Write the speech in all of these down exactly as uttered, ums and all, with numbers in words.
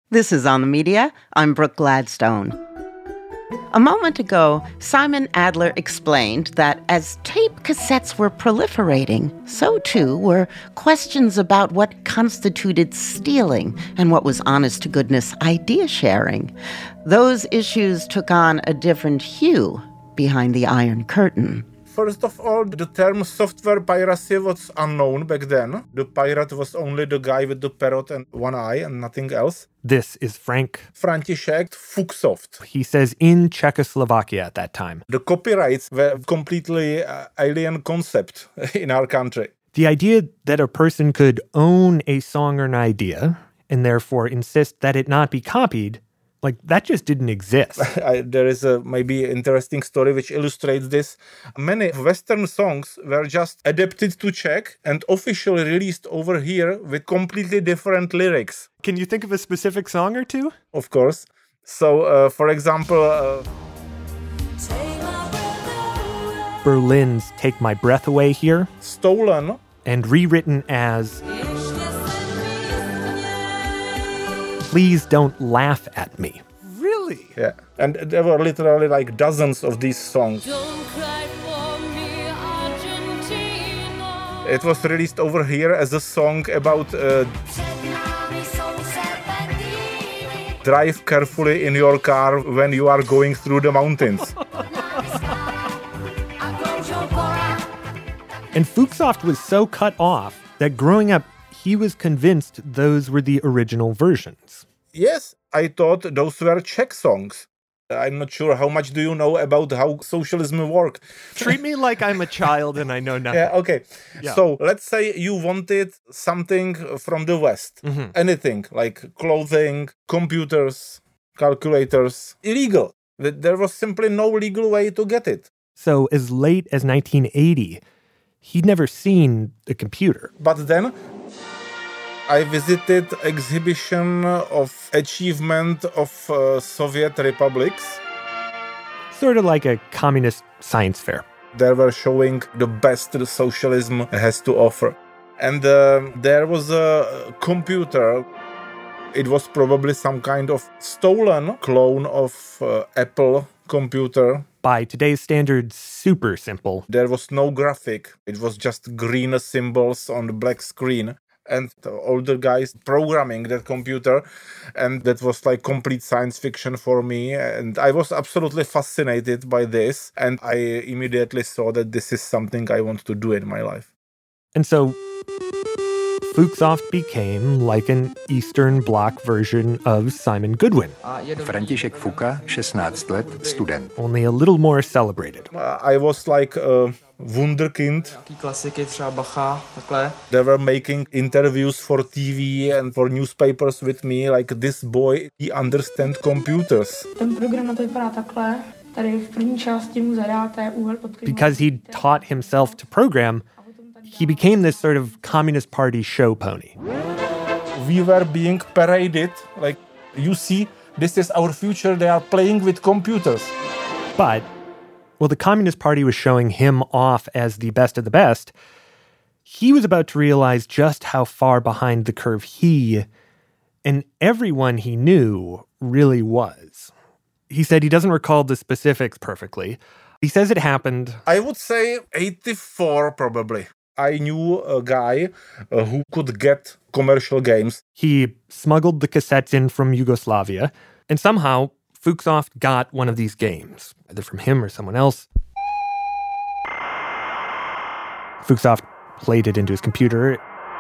This is On the Media. I'm Brooke Gladstone. A moment ago, Simon Adler explained that as tape cassettes were proliferating, so too were questions about what constituted stealing and what was honest-to-goodness idea sharing. Those issues took on a different hue behind the Iron Curtain. First of all, the term software piracy was unknown back then. The pirate was only the guy with the parrot and one eye and nothing else. This is Frank František Fuchsoft. He says in Czechoslovakia at that time. The copyrights were completely uh, alien concept in our country. The idea that a person could own a song or an idea and therefore insist that it not be copied, like, that just didn't exist. I, there is a maybe interesting story which illustrates this. Many Western songs were just adapted to Czech and officially released over here with completely different lyrics. Can you think of a specific song or two? Of course. So, uh, for example... Uh, Berlin's Take My Breath Away here. Stolen. And rewritten as... Please don't laugh at me. Really? Yeah. And there were literally like dozens of these songs. Don't cry for me, Argentina. It was released over here as a song about uh, drive carefully in your car when you are going through the mountains. And Fuchsoft was so cut off that growing up, he was convinced those were the original versions. Yes, I thought those were Czech songs. I'm not sure how much do you know about how socialism works. Treat me like I'm a child and I know nothing. Yeah, okay. Yeah. So let's say you wanted something from the West. Mm-hmm. Anything like clothing, computers, calculators. Illegal. There was simply no legal way to get it. So as late as nineteen eighty, he'd never seen a computer. But then I visited exhibition of achievement of uh, Soviet republics. Sort of like a communist science fair. They were showing the best socialism has to offer. And uh, there was a computer. It was probably some kind of stolen clone of uh, Apple computer. By today's standards, super simple. There was no graphic. It was just green symbols on the black screen. And the older guys programming that computer, and that was like complete science fiction for me. And I was absolutely fascinated by this, and I immediately saw that this is something I want to do in my life. And so Fuchsoft became like an Eastern Bloc version of Simon Goodwin. František Fuka, šestnáct let, student. Only a little more celebrated. Uh, I was like a wunderkind. They were making interviews for T V and for newspapers with me, like, this boy, he understands computers. Because he'd taught himself to program, he became this sort of Communist Party show pony. We were being paraded, like, you see, this is our future, they are playing with computers. But, well, the Communist Party was showing him off as the best of the best. He was about to realize just how far behind the curve he and everyone he knew really was. He said he doesn't recall the specifics perfectly. He says it happened... I would say eighty-four, probably. I knew a guy uh, who could get commercial games. He smuggled the cassettes in from Yugoslavia, and somehow Fuchsoft got one of these games, either from him or someone else. Fuchsoft played it into his computer,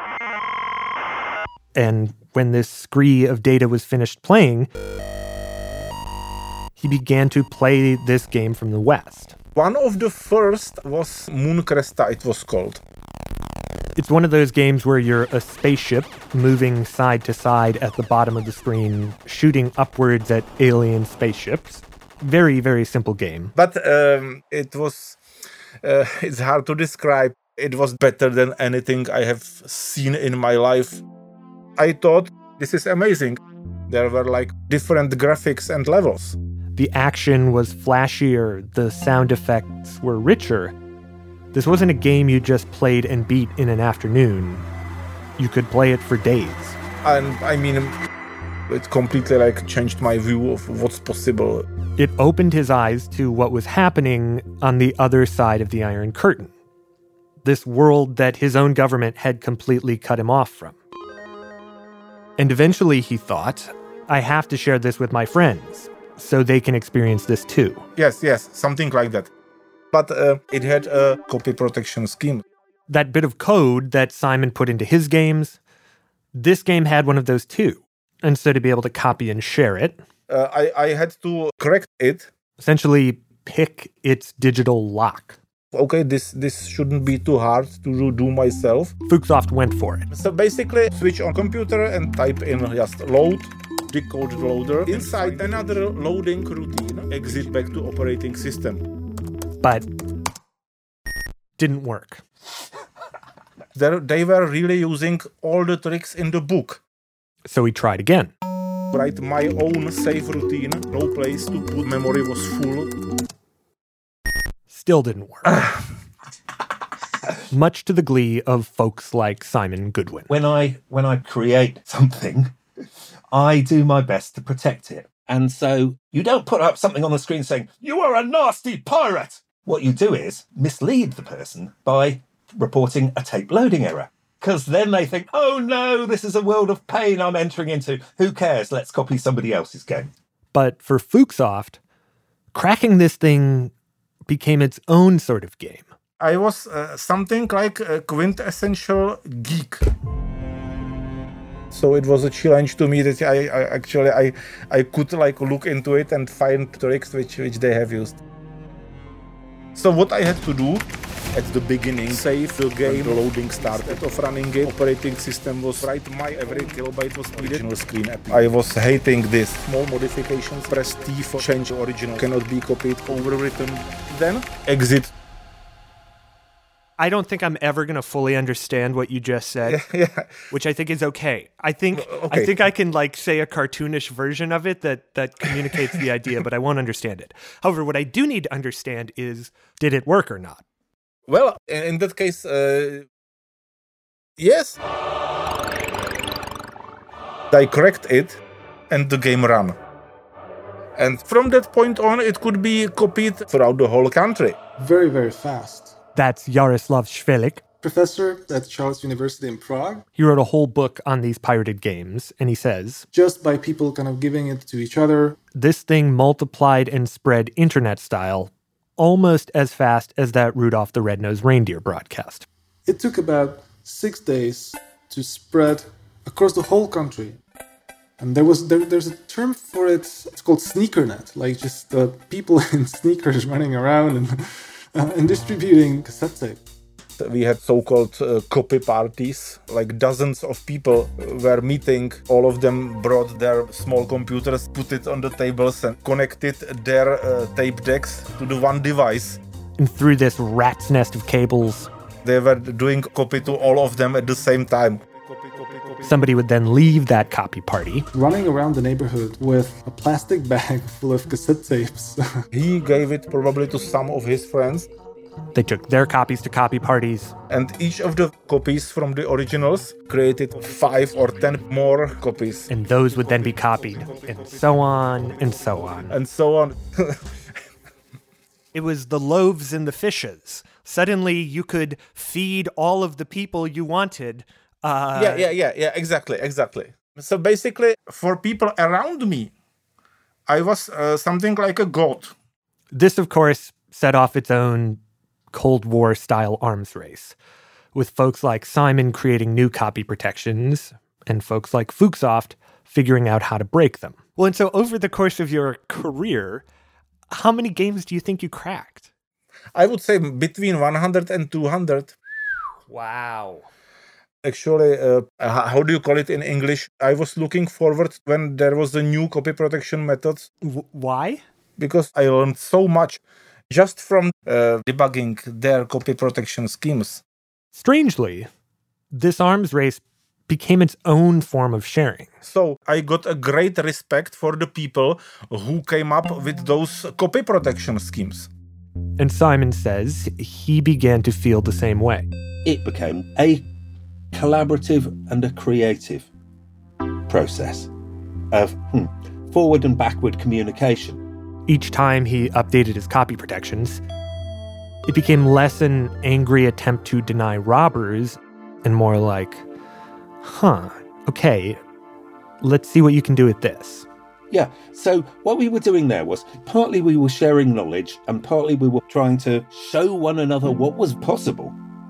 and when this scree of data was finished playing, he began to play this game from the West. One of the first was Mooncresta, it was called. It's one of those games where you're a spaceship moving side to side at the bottom of the screen, shooting upwards at alien spaceships. Very, very simple game. But um, it was, uh, it's hard to describe. It was better than anything I have seen in my life. I thought, this is amazing. There were like different graphics and levels. The action was flashier, the sound effects were richer. This wasn't a game you just played and beat in an afternoon. You could play it for days. And I mean, It completely like changed my view of what's possible. It opened his eyes to what was happening on the other side of the Iron Curtain. This world that his own government had completely cut him off from. And eventually he thought, I have to share this with my friends so they can experience this too. Yes, yes, something like that. But uh, it had a copy protection scheme. That bit of code that Simon put into his games, this game had one of those too. And so to be able to copy and share it, uh, I, I had to correct it. Essentially pick its digital lock. Okay, this this shouldn't be too hard to do myself. Fuchsoft went for it. So basically, switch on computer and type in just load, decode the loader. Inside another loading routine, exit back to operating system. But didn't work. There, they were really using all the tricks in the book. So he tried again. Write my own save routine. No place to put memory was full. Still didn't work. Much to the glee of folks like Simon Goodwin. When I when I create something, I do my best to protect it. And so you don't put up something on the screen saying, "You are a nasty pirate." What you do is mislead the person by reporting a tape loading error. Because then they think, oh no, this is a world of pain I'm entering into. Who cares? Let's copy somebody else's game. But for Fuchsoft, cracking this thing became its own sort of game. I was uh, something like a quintessential geek. So it was a challenge to me that I, I actually I I could like look into it and find tricks which which they have used. So what I had to do at the beginning, save the game, the loading started of running it, operating system was right, my every kilobyte was original screen. I was hating this. Small modifications, press T for change original, cannot be copied, overwritten. Then exit. I don't think I'm ever going to fully understand what you just said, yeah, yeah. Which I think is okay. I think okay. I think I can like say a cartoonish version of it that that communicates the idea, but I won't understand it. However, what I do need to understand is, did it work or not? Well, in that case, uh, yes. I correct it, and the game ran. And from that point on, it could be copied throughout the whole country. Very, very fast. That's Jaroslav Švelik, professor at Charles University in Prague. He wrote a whole book on these pirated games, and he says, just by people kind of giving it to each other, this thing multiplied and spread internet style almost as fast as that Rudolph the Red-Nosed Reindeer broadcast. It took about six days to spread across the whole country. And there was there, there's a term for it, it's called sneakernet, like just uh, people in sneakers running around and, uh, and distributing cassette tape. We had so-called uh, copy parties, like dozens of people were meeting. All of them brought their small computers, put it on the tables and connected their uh, tape decks to the one device. And through this rat's nest of cables, they were doing copy to all of them at the same time. Somebody would then leave that copy party, running around the neighborhood with a plastic bag full of cassette tapes. He gave it probably to some of his friends. They took their copies to copy parties. And each of the copies from the originals created five or ten more copies. And those would then be copied, and so on, and so on. And so on. It was the loaves and the fishes. Suddenly, you could feed all of the people you wanted. Uh, yeah, yeah, yeah, yeah, exactly, exactly. So basically, for people around me, I was uh, something like a god. This, of course, set off its own Cold War-style arms race, with folks like Simon creating new copy protections and folks like Fuchsoft figuring out how to break them. Well, and so over the course of your career, how many games do you think you cracked? I would say between one hundred and two hundred. Wow. Actually, uh, how do you call it in English? I was looking forward when there was a new copy protection methods. W- why? Because I learned so much just from uh, debugging their copy protection schemes. Strangely, this arms race became its own form of sharing. So I got a great respect for the people who came up with those copy protection schemes. And Simon says he began to feel the same way. It became a collaborative and a creative process. of hmm, forward and backward communication. Each time he updated his copy protections, it became less an angry attempt to deny robbers and more like, huh, okay, let's see what you can do with this. Yeah, so what we were doing there was partly we were sharing knowledge and partly we were trying to show one another what was possible.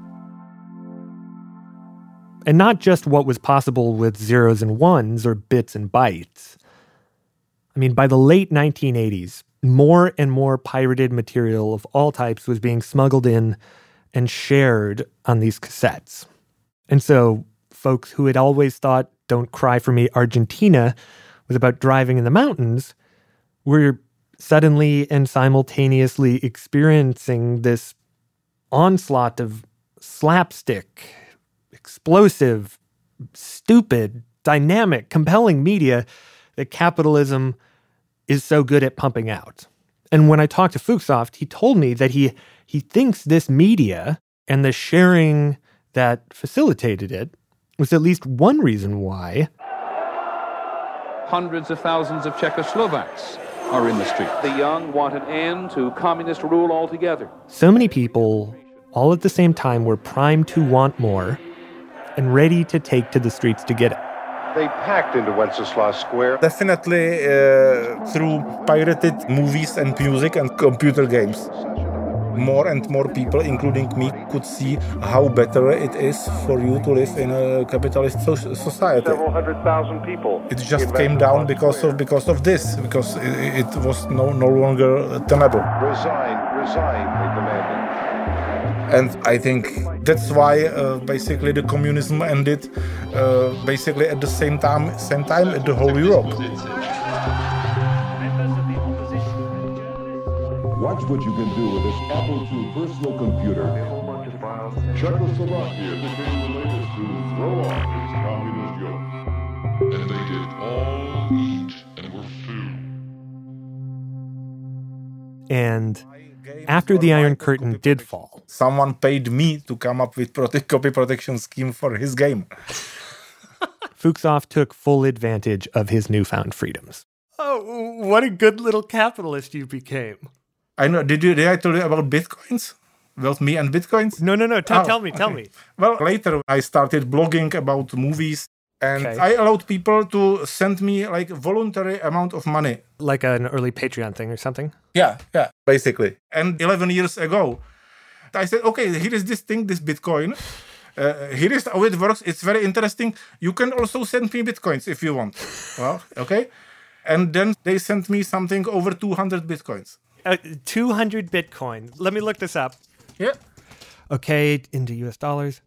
And not just what was possible with zeros and ones or bits and bytes. I mean, by the late nineteen eighties, more and more pirated material of all types was being smuggled in and shared on these cassettes. And so folks who had always thought Don't Cry For Me, Argentina was about driving in the mountains were suddenly and simultaneously experiencing this onslaught of slapstick, explosive, stupid, dynamic, compelling media that capitalism is so good at pumping out. And when I talked to Fuchsoft, he told me that he he thinks this media and the sharing that facilitated it was at least one reason why hundreds of thousands of Czechoslovaks are in the street. The young want an end to communist rule altogether. So many people, all at the same time, were primed to want more and ready to take to the streets to get it. They packed into Wenceslas Square. Definitely uh, through pirated movies and music and computer games. More and more people, including me, could see how better it is for you to live in a capitalist so- society. Several hundred thousand people. It just came down because of because of this, because it, it was no no longer tenable. Resign, resign, they demanded. And I think that's why uh, basically the communism ended uh, basically at the same time same time at the whole Europe. Watch what you can do with this Apple two personal computer. Czechoslovakia became the latest to throw off its communist yoke. And they did all eat and were filled. And after the Iron Curtain did fall, someone paid me to come up with prote- copy protection scheme for his game. Fuchsoft took full advantage of his newfound freedoms. Oh, what a good little capitalist you became. I know. Did you? Did I tell you about bitcoins? About me and bitcoins? No, no, no. T- oh, tell me, okay. tell me. Well, later I started blogging about movies, and okay. I allowed people to send me like voluntary amount of money, like an early Patreon thing or something. Yeah, yeah, basically. And eleven years ago, I said, okay, here is this thing, this Bitcoin. Uh, here is how it works. It's very interesting. You can also send me bitcoins if you want. Well, okay. And then they sent me something over two hundred bitcoins. Uh, two hundred Bitcoin. Let me look this up. Yeah. Okay, into U S dollars.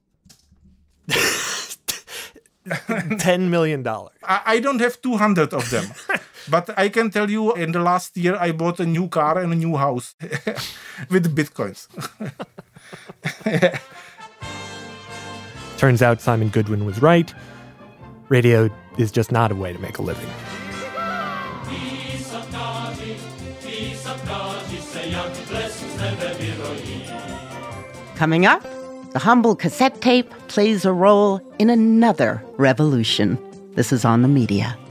ten million dollars. I, I don't have two hundred of them. But I can tell you, in the last year, I bought a new car and a new house with bitcoins. Yeah. Turns out Simon Goodwin was right. Radio is just not a way to make a living. Coming up, the humble cassette tape plays a role in another revolution. This is On the Media.